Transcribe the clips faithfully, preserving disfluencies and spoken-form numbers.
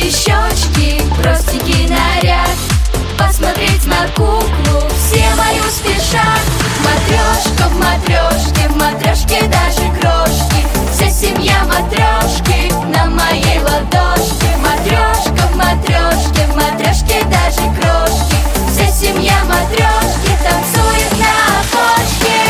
щечки, простенький наряд. Посмотреть на куклу все мою спешат. Матрешка в матрешке, в матрешке даже крошки. Вся семья матрешки на моей ладошке. Матрешка в матрешке, в матрешке даже крошки. Вся семья матрешки танцует на окошке.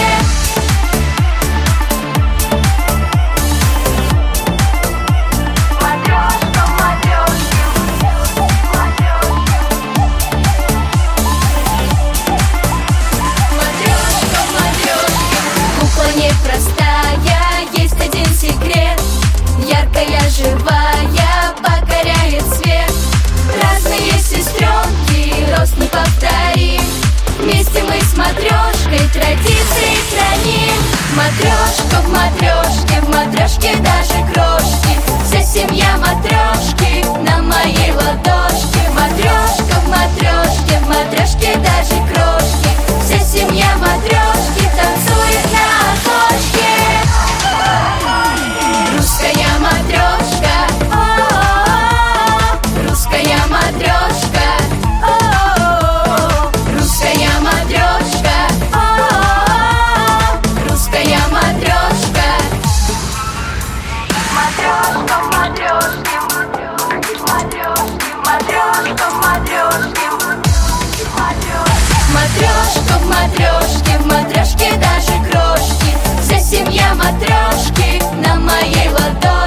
Непростая, есть один секрет. Яркая, живая, покоряет свет. Разные сестренки, рост неповторим. Вместе мы с матрешкой традиции храним. Матрешка в матрешке, в матрешке даже крошки. Вся семья матрешки на моей ладошке. Матрешка в матрешке, в матрешке даже крошки. Вся семья матрешки танцует на окошке. Русская матрешка, о-о-о, русская матрешка, о-о-о, русская матрешка, о-о-о, русская матрешка. Матрешка в матрешке, матрешка в матрешке, матрешка в матрешке, в матрешке даже крошки. Вся семья матрешки на моей ладошке.